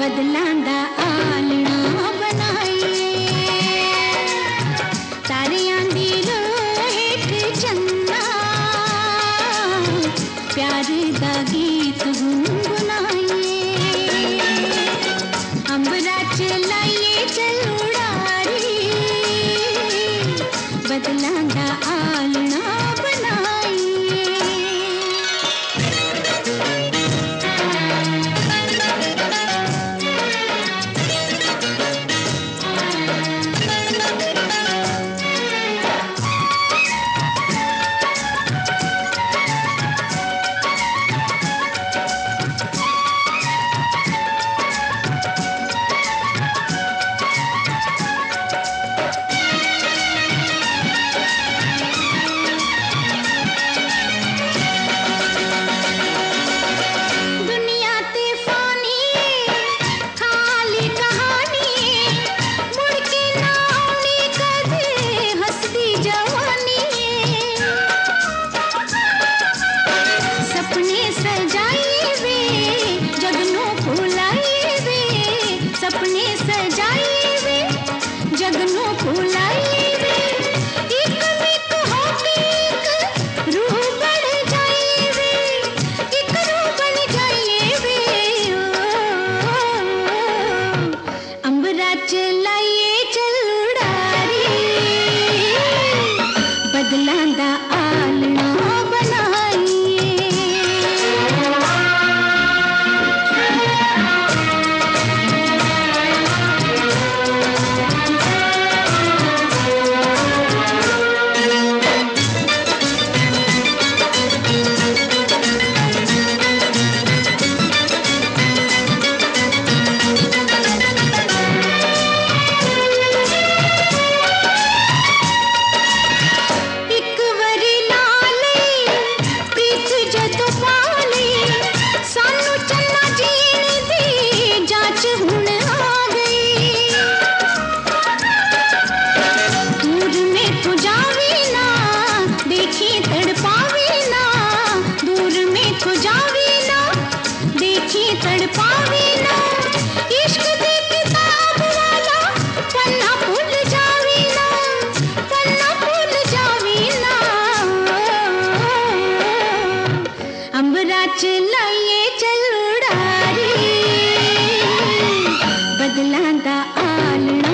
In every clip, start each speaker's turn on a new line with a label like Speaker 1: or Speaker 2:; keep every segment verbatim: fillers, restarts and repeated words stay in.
Speaker 1: बदलांदा आलना बनाइए तारियां दी हेठ चन्ना प्यार दा गीत गुनगुनाइए अंबरा च लाइए चल उड़ारी बदलांदा आलना सपने सजाए वे जगनों फुलाए वे एक मिक होके एक रूह बन जाए वे एक रूह बन जाए वे अंबरा चलाइए चल उड़ारी बदलांदा आलना तड़पावे ना इश्क दे किताब वाला पन्ना भूल जावे ना पन्ना भूल जावे ना अंबरा चलाइए चल उड़ारी बदलांदा आलना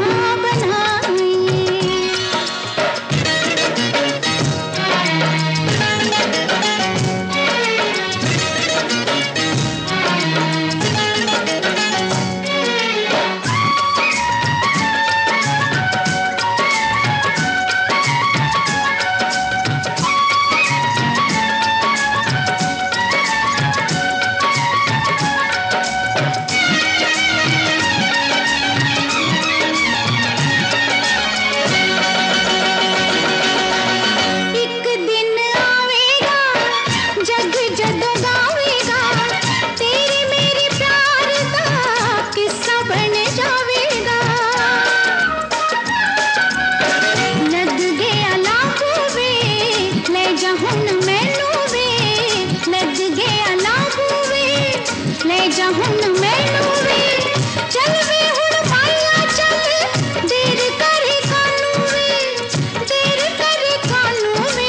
Speaker 1: जहुन मैनू वे चल वे हुण माया चल देर करे कानू वे देर करे कानू वे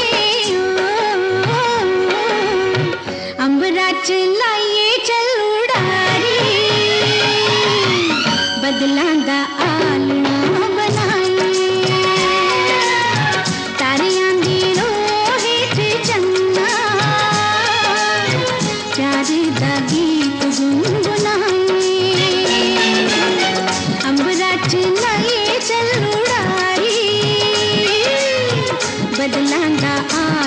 Speaker 1: अंबरा चलाइए चल उड़ारी बदलांदा आलना बनाइए तारियां दी हेठ चन्ना प्यार दा गीत अंबरा चलाइए चल उड़ारी बदलांदा आ